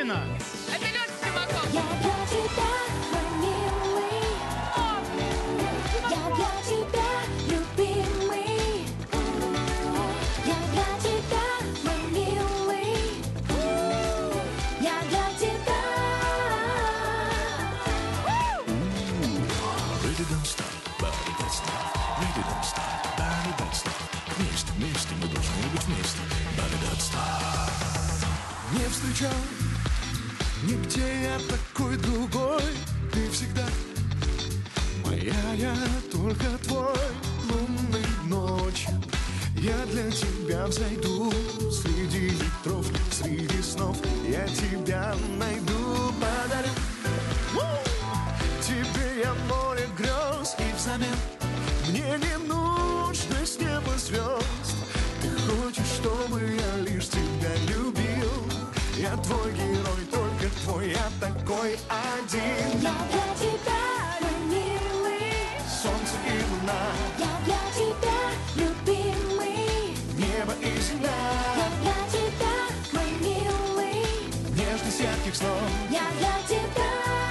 Кристина. Это Лёша Симаков. Я для тебя, мой милый. Я для тебя, любимый. Я для тебя, мой милый. Я для тебя. Ready, don't stop, body, that's not. Ready, don't stop, body, that's not. Вместе, вместе, мы должны быть вместе. Body, that's not. Не встречал нигде я такой другой. Ты всегда моя, я только твой. Лунной ночью я для тебя взойду. Среди ветров, среди снов я тебя найду. Подарю тебе я море грез. И взамен мне не нужно с неба звезд. Ты хочешь, чтобы я лишь тебя любил. Я твой герой, только твой, я такой один. Я для тебя, мой милый. Солнце и луна, Я для тебя, любимый. небо и земля, Я для тебя, мой милый. нежность ярких снов. Я для тебя.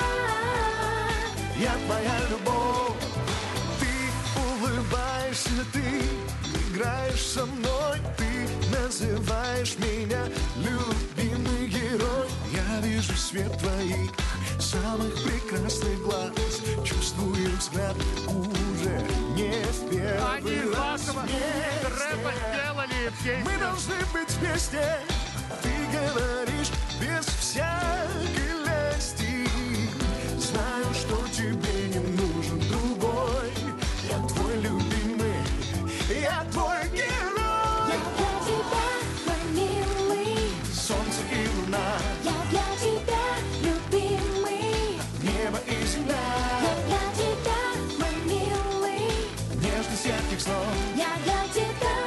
Я твоя любовь. Ты улыбаешься, ты играешь со мной. Ты называешь меня любимый герой. Я вижу свет твоих самых прекрасных глаз. Чувствую взгляд уже не в Они первый из раз. вашего рэпа сделали Мы песню. должны быть вместе. Ты говоришь без всякой лести. Знаю, что тебе не нужен другой. Я твой любимый, я твой герой. Я для тебя, мой милый. Солнце и луна, Я для тебя, любимый. небо и Я земля, для тебя, мой милый. нежность ярких снов. Я для тебя.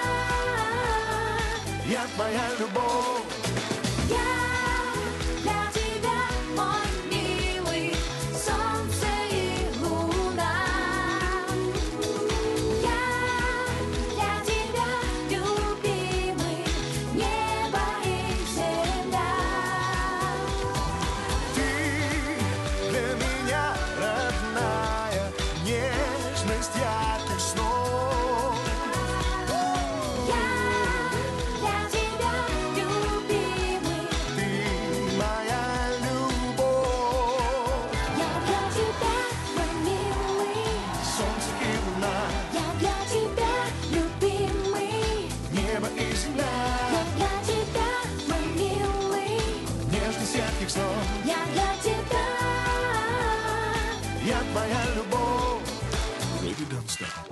Я твоя любовь. Я для тебя, мой милый. Солнце и луна. Я для тебя, любимый. Небо и земля. Ты для меня родная, нежность ярких снов. Я для тебя, любимый. Ты моя любовь. Я для тебя, мой милый. Солнце и луна, Я для тебя, любимый. небо и Я земля, для тебя, мой милый. нежность ярких снов. Я для тебя. Я твоя любовь. Ready, don't stop.